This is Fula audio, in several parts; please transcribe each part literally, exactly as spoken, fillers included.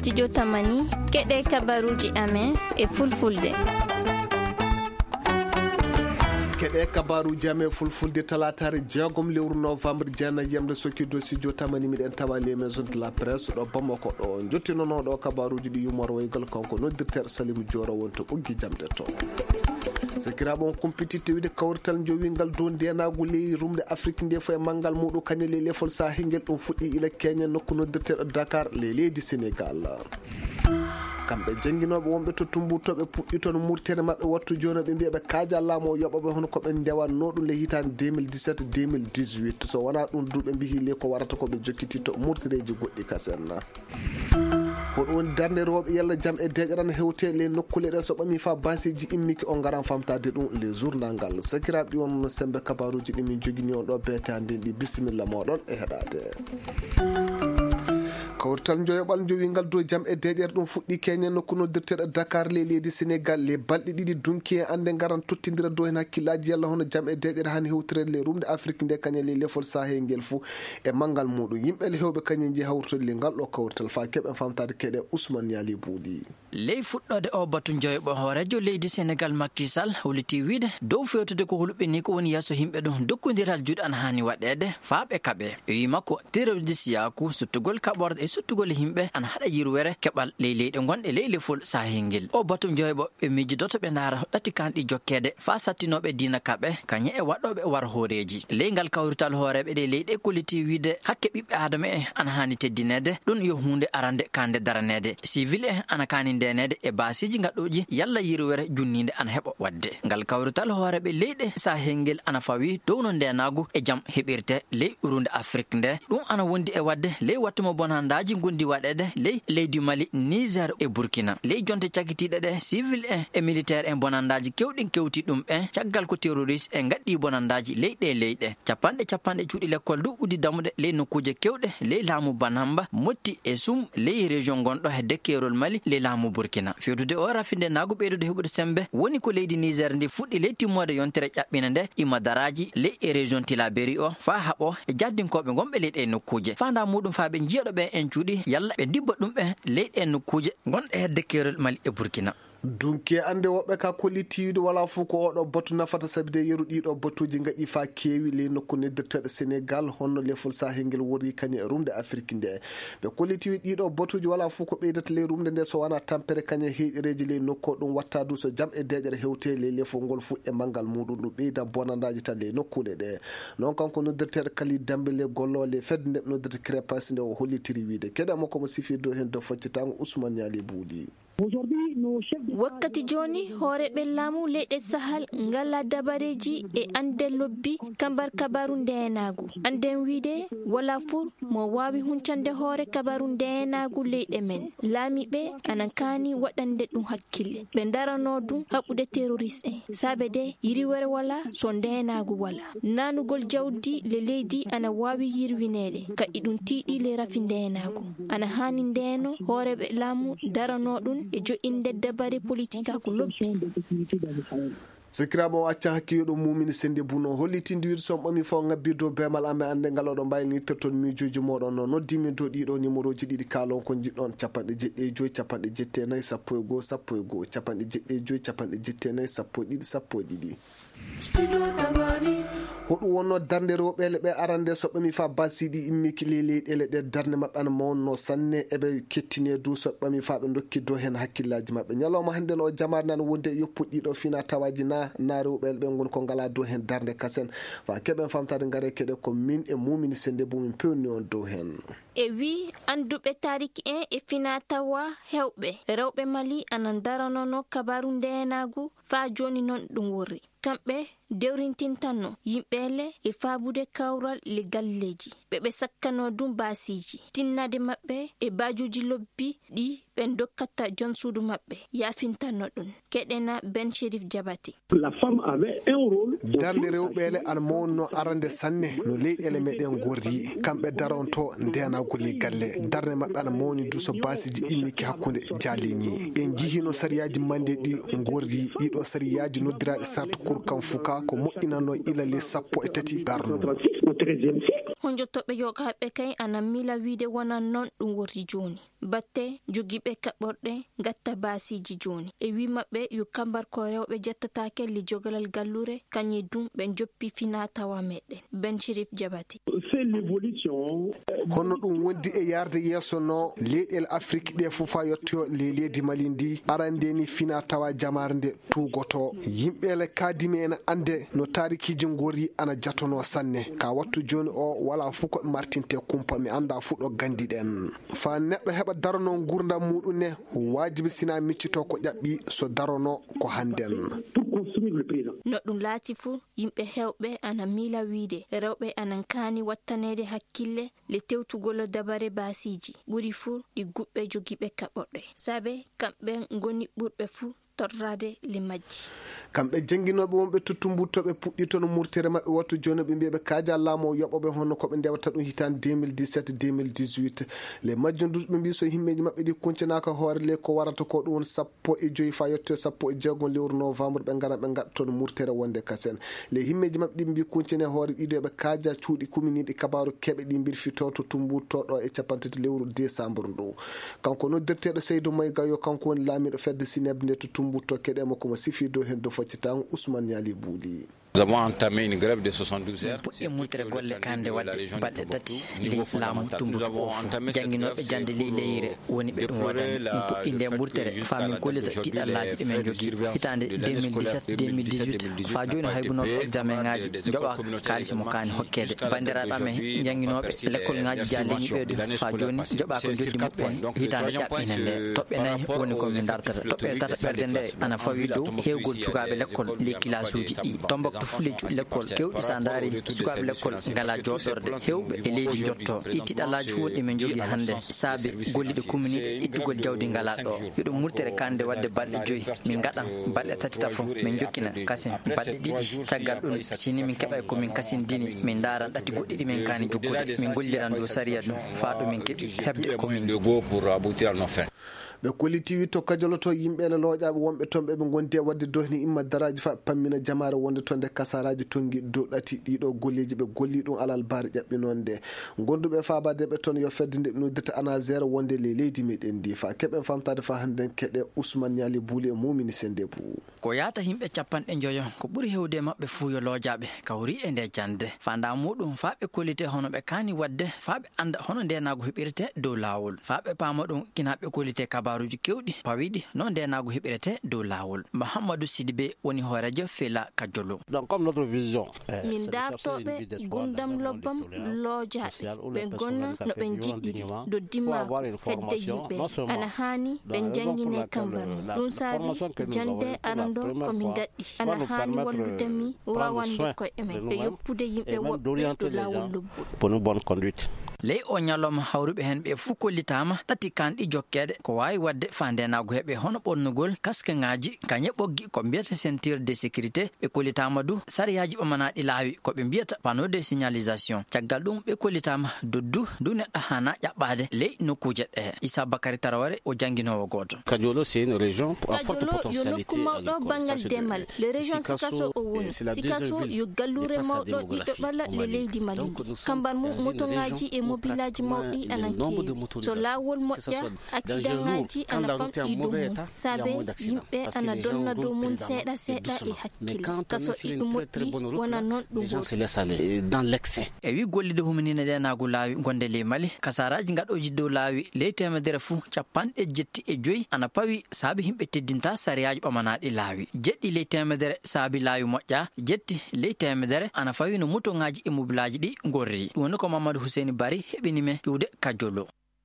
studio Tamani keɗe kabaruji amen e fulfulde. keɗe kabaruji amen fulfulde talatare jeegom lewru novembre jeenayi yemde sokkido studio Tamani miɗen tawa les maisons de la presse ɗo Bamako ɗo jottinonoɗo kabaruji ɗi yumor woygal kanko noddirteɗo Salimou Dioro wonto ɓoggi jamde to sakiraɓe on compétitivité wiide kawrital jowingal dow ndenagu leydi rumde Afrique nde fo e manggal muɗum kañum ley lefol sahingel ɗum fuɗɗi ila Kenya nokku noddirteɗo Dakar ley leydi Sénégal. kamɓe jangguinoɓe wonɓe to tumburtoɓe puɗɗi toon murtere mabɓe wattu joni ɓe mbiya ɓe kaaja laamu o yoɓaɓe hono koɓe ndewanno ɗum le hitande deux mille dix-sept deux mille dix-huit so wona ɗum duuɓe mbihi le ko warata koɓe jokkititto murtereji goɗɗi kasenna hoɗum woni darde rewɓe yalla jaam e deƴaran hewte le nokkule ɗe so ɓami fa basiji immiki on garan famtade ɗum le journal ngal sakiraɓe ɗi won sembe kabaruji ɗi min jogini on ɗo beetande ɗi bisimilla moɗon e heɗade kawrital joyoɓal jowingal dow jaam e deƴere ɗum fuɗɗi Kenya nokku noddirteɗo Dakar le leydi Sénégal le balɗe ɗiɗi dunki e ande garan tottidira dow hen hakkillaji yalla hono jaam e deƴere hani hewtirede le rumde Afrique nde kañum le lefol sahel ngel fou e manggal muɗum yimɓe le hewɓe kañum ji hawrtode le ngal ɗo kawrital fa keɓen famtade keɗe Ousmane Yali Boudi. ley fuɗɗode o batu joyoɓo hoorejo leydi Sénégal Macky Sall holiti wiide dow fewtude ko hulɓini ko woni yesso yimɓe ɗum dokkodiral juuɗe an hani waɗede faaɓe kaɓe e wima ko terroriste yaku suttugol kaɓorde e suttugol yimɓe ana haɗa yirwere keɓal ley leyɗe gonɗe ley lefol sahengel o batu joyoɓo ɓe miijidoto ɓe ndaara ɗati kanɗi jokkede fa sattinoɓe dina kaɓe kañe e waɗɗoɓe war hooreji ley ngal kawrital hooreɓe ɗe leyɗe koliti wiide hakke ɓiɓɓe adama e ana hani teddinede ɗum yo hunde arande kande daranede civil e ana kani ndenede e basiji gaɗɗoji yalla yirwere junnide ana heɓa wadde ngal kawrital hooreɓe leyɗe sahengel ana fawi dow no ndenagu e jaam heɓirte ley urunde Afrique nde ɗum ana wondi e wadde ley wattuma bonandaji gondi waɗede ley leydi Mali Niger e Burkina ley jonte cakitiɗe ɗe civil en e militaire en bonandaji kewɗin kewti ɗum ɓen caggal ko terroriste en gaɗɗi bonandaji leyɗe leyɗe capanɗe capanɗe cuuɗi l'école du udi damuɗe ley nokkuje kewɗe ley laamu Banamba Motti e Sum ley région gonɗo e dekkerol Mali ley laamu Burkina fewtude o rafinde nago ɓeydude heɓude sembe woni ko leydi Niger ndi fuɗɗi ley timmode yontere ƴaɓɓina nde imadaraji ley e région Tilaberi o fa haaɓo e jaddinkoɓe gonɓe leyɗe nokkuje fanda muɗum fa ɓe jiyaɗo ɓe en cuuɗi yalla ɓe dibba ɗum ɓe leyɗe nokkuje gonɗe e dekkerol Mali e Burkina. dunki ande woɓɓe ka kollitiwide wala fof ko oɗo batu nafata sabi de yeru ɗiɗo batuji gaɗi fa kewi ley nokku neddirteɗo Sénégal honno lefol sahengel wori kañum e rumde Afrique nde ɓe kollitiwi ɗiɗo batuji wala fof ko ɓeydata ley rumde nde so wona tampere kañum heeɗireji ley nokku ɗum watta du so jaam e deƴere hewte ley lefol ngol fu e manggal muɗum ɗum ɓeyda bonandaji tan ley nokkuɗe ɗe non kanko noddirteɗo Kali Dambe le gollole fedde nde noddirte crépage nde o hollitiri wiide keɗe makko mo sifi dow hen do foccitago Ousmane Yali Boudi. wakkati joni hooreɓe laamu leyɗe sahal ngala dabareji e ande lobbi kambar kabaru ndenagu anden wiide wala fur mo wawi huncande hoore kabaru ndenagu leyɗe men laamiɓe ana kani waɗande ɗum hakkille ɓe darano ɗum haɓude terroriste en saabe de yiriwere wala so ndenagu wala nanugol jawdi le leydi ana wawi yirwinede kadi ɗum tiiɗi le rafi ndenagu ana hani ndeno hooreɓe laamu darano ɗum e joƴinde dabare politique ko lobbi sikiraɓe o acca hakkille ɗum mumini sende buno hollitinde wiide son ɓami fo ngabbi dow bemal ame ande ngal oɗo mbaynirtorton miijoji moɗon no noddimi dow ɗiɗo numéro ji ɗiɗi kalon ko jiɗɗon capanɗe jeɗɗi e joyyi capanɗe jette nayyi sappo e goho sappo e goho capanɗe jeɗɗi e joyyi capanɗe jette nayyi sappo e ɗiɗi sappo e ɗiɗi hoɗum wonno darde rewɓele ɓe arande so ɓami fa basiɗi immiki ley leyɗele ɗe darde mabɓe ana mawnno sanne eɓe kettine du so ɓami fa ɓe dokki dow hen hakkillaji mabɓe ñalawma hande no jamare nane wonde yoppuɗiɗo fina tawaji na na rewɓele ɓe goni ko ngala dow hen darde kasen fa keɓen famtade gaare keɗe ko min e mumini sende bo min pewni on dow hen e wi anduɓe tariki en e fina tawa hewɓe rewɓe Mali ana daranono kabaru ndenagu fa joni noon ɗum worri kamɓe dewrintintanno yimɓele e faabude kawral le galleji ɓeɓe sakkano ɗum basiji tinnade maɓɓe e bajuji lobbi ɗi ɓe dokkata jon suudu maɓɓe yafintanno ɗum keɗena Ben Chérif Diabati. darde rewɓele ana mawno arande sanne no leyɗele meɗen gordi kamɓe daronto ndenagol galle darde maɓɓe ana mawni du so basiji immiki hakkude jaleñi en jihino sariyaji mande ɗi gordi ɗiɗo sariyaji noddiraɗe sart cour kam fuka fa ko moƴƴinanno ilale sappo e tati garno honjottoɓe yogaɓe kay ana mila wiide wona noon ɗum worti joni batte jogiiɓe kaɓɓorɗe gatta basiji joni e wi maɓɓe yo kambar ko rewɓe jettatake li jogalal gallure kañi dum ɓe joppi fina tawa meɗen Ben Chérif Diabati honno ɗum wondi e yarde yeeso no leyɗel Afrique ɗe fofa yettoyo le leydi Mali ndi arandeni fina tawa jamare nde tugoto yimɓele kadimi ene ande no tarikiji gori ana jatono sanne ka wattu joni o wala fu ko martinte kumpa mi anda fu ɗo gandi ɗen fa neɗɗo heɓa darono gurdam muɗum ne wajibi sina miccito ko ƴaɓɓi so darono ko handen no ɗum laati fu yimɓe hewɓe ana mila wiide rewɓe anan kaani wattanede hakkille le tewtugol dabare basiji ɓuri fu ɗi guɓɓe jogiiɓe kaɓorɗe sabe kamɓe goni ɓurɓe fu torrade le majji kamɓe jangguinoɓe wonɓe tuttumbutoɓe puɗɗito no murtere mabɓe wattu joni ɓe mbiɓe kaaja laamu o yoɓoɓe honno koɓe ndewata ɗum hitande deux mille dix-sept deux mille dix-huit les majjonduɓe mbi so himmeji mabɓe ɗi kuncanaka hoore le ko warata ko ɗum woni sappo e joyi fa yetto sappo e jeegom lewru novembre ɓe gara ɓe gaɗa toon murtere wonde kasen les himmeji mabɓe ɗi mbi kuncane hoore ɗiɗo eɓe kaaja cuuɗi kuminiɗi kabaru keɓe ɗi birfito to tumbutoɗo e capantati lewru décembre ndu kanko noddirteɗo Seydou Mayga yo kanko woni laamiɗo fedde sinebde nde to tumbuto keɗemo komo sifi dow hen do foccitago Ousmane Yali Bouli. Nous avons entamé une grève de soixante-douze heures. puɗɗi multere golle kande wadde baɗɗe tati ley laamu tumbutu o jangguinoɓe jande ley leyre woni ɓe ɗum waɗani ɗum puɗɗi nde murtere famin kollita tiɗallaji ɗumen jogui hitande deux mille dix-sept deux mille dix-huit fa joni haybunoɗo examen ngaji joɓa kaalisi mo kani hokkede bandiraɓe amen jangguinoɓe l'école ngaji jaleñi ɓeeɗo fa joni joɓa ko joddi muɓɓe hitande ƴaɓɓine nde toɓɓe nayyi woni komin dartata toɓɓe tata ɓerde nde ana fawi dow hewgol cukaɓe l'école les classe uji ɗi tombok fule cuuɗi l'école kewɗi sa daari sukaɓe l'école ngala joɗorde hewɓe e leydi jotto ɗi tiɗalaji fu wonɗi min jogui hande saabe golliɗe commune ittugol jawdi ngala ɗo yoɗum murtere kande wadde balɗe joyyi min gaɗan balɗe tati tafo min jokkina kasin balɗe ɗiɗi caggal ɗum sini min keeɓa komin kasin dini min daran ɗati goɗɗi ɗi min kani jokkude min golliran dow sariya ɗum fa ɗo min keeɓi hebde komin ɓe kolliti wi to kajoloto yimɓe ne looƴaɓe wonɓe toon ɓe ɓe gondi e wadde dohni imma daraji fa pammina jamare wonde toon nde kasaraji tongi dow ɗati ɗiɗo golleji ɓe golli ɗum alal baari ƴaɓɓinon nde gonduɓe fabade ɓe toon yo fedde nde ɓe noddita anagére wonde le leydi meɗen ndi fa keɓen famtade fa hande keɗe Ousmane Yali Bouli e mumini sende bou ko yata himɓe capanɗe joyo ko ɓuuri hewde mabɓe fu yo loojaɓe kawri e nde jande fanda muɗum fa ɓe kollite hono ɓe kani wadde fa ɓe anda hono ndenago heɓirete dow lawol fa ɓe paama ɗum kina ɓe kollite kabaruji kewɗi pawiɗi non ndenago heɓirete dow lawol Mahamadou Sidibé woni hoorejo Fela Kajolo. Donc comme notre vision min dartoɓe gurdam lobbam loojaɓe ɓe gonna no ɓe jiɗɗiri do dimma hedde yimɓe ana hani ɓe jangine kambaru ɗum saabi jande arando komin gaɗɗi ana hani walludemi wawande koye men e yoppude yimɓe woɓɓe do lawol lobbuɗo pour une bonne conduite. ley o ñalawma hawruɓe hen ɓe fuu kollitama ɗati kanɗi jokkede ko wawi wadde fa ndenago heeɓe hono ɓornugol casque ngaji kañe ɓoggi ko mbiyata ceinture de sécurité ɓe kollitama du sariyaji ɓamanaɗi laawi koɓe mbiyata panneau de signalisation caggal ɗum ɓe kollitama doddu du neɗɗo hana ƴaɓɓade ley nokkuje ɗe Issa Bakary Taraware o jangguinowo goto. Kajolo c'est une région à forte potentialité mawɗo bangal demal le région Sikasso o woni Sikasso yo gallure mawɗo ɗiɗo ɓalla le leydi Mali kamban mum motoŋaji e mobilaji mawɗi anan keewi so lawol moƴƴa accident ngaji ana famɗi dow mum saabe yimɓe ana donna dow mum seeɗa seeɗa e hakkille kaso iɗum moƴƴi wona noon ɗum e wi gollide huminine ndenago laawi gonde ley Mali kasaraji gaɗoji dow laawi ley temedere fuu capanɗe jetti e joyyi ana pawi saabi himɓe teddinta sariyaji ɓamanaɗi laawi jeɗɗi ley temedere saabi laawi moƴƴa jetti ley temedere ana fawi no motoŋaji e mobilaji ɗi gorri ɗum woni ko Mamadou Husseini Bari heɓinime ƴuwde Kajolo.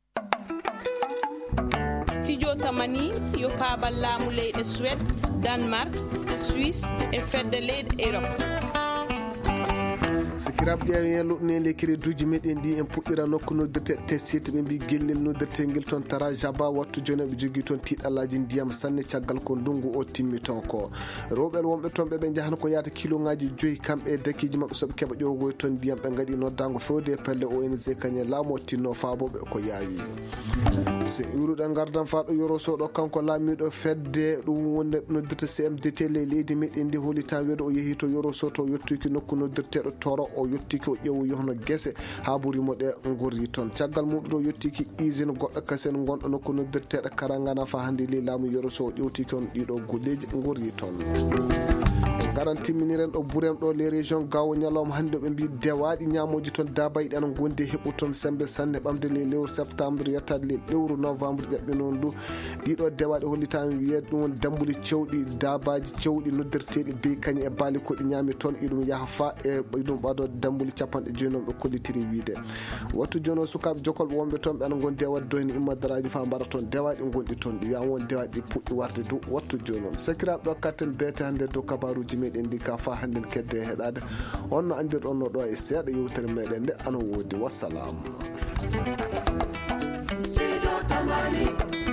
Studio Tamani yo paabal laamu leyɗe Suède, Danemark, Suisse e fedde leyɗe Europe. sakiraɓe yeluɗne lekiri duuji meɗen ɗi en puɗɗira nokku noddirte tessite ɓe mbi gellel noddirtegel toon tara jaba wattu joni ɓe jogui toon tiɗallaji ndiyam sanne caggal ko ndungu o timmi toon ko rewɓe wonɓe toon ɓeɓe jahata ko yata kiloŋaji joyyi kamɓe dakiji mabɓe soɓe keeɓa ƴogoy toon ndiyam ɓe gaɗi noddago fewde pelle O N G kañe laamu o tinno faaboɓe ko yaawi so iwruɗen gardan faɗo yorosoɗo kanko laamiɗo fedde ɗum wonde noddirta C M D T ley leydi meɗen ndi holi tan weedo o yeehi to yorosoto o yettiki nokku noddirteɗo toro o yettiki o ƴeewu yohno guese ha ɓuurimo ɗe gurri toon caggal muɗum o yettiki usine goɗɗo kasen gonɗo nokku noddirteɗo karangana fa hande ley laamu yoroso o ƴewtiki on ɗiɗo golleji gurri toon garan timminiren ɗo ɓuurem ɗo les région gawo ñalawma hannde ɓe mbi dewaɗi ñamoji toon dabayiɗi ana gondi heɓu toon sembe sanne ɓamde le lewru septembre yettade le lewru novembre ƴaɓɓe noon du ɗiɗo dewaɗi hollitami wiye ɗum won dambuli cewɗi dabaji cewɗi noddirteɗi be kañi e baali koɗi ñami toon iɗum yaaha fa e ɗum ɓaɗo dambuli capanɗe joyi ɓe kollitiri wiide wattu joni o sukaɓe jokolɓe wonɓe toon ɓe ana gondi dewaɗi doyni immadaraji fa mbara toon dewaɗi gonɗi toon ɗi wiyama won dewaɗi ɗi puɗɗi warde du wattu joni on sakiraɓe ɗo katten beete hannde dow kabaruji meɗen ndi ka fa hannde kedde e heɗade on no andirɗon no ɗo e seeɗa yewtere meɗen nde ana woodi wassalamu.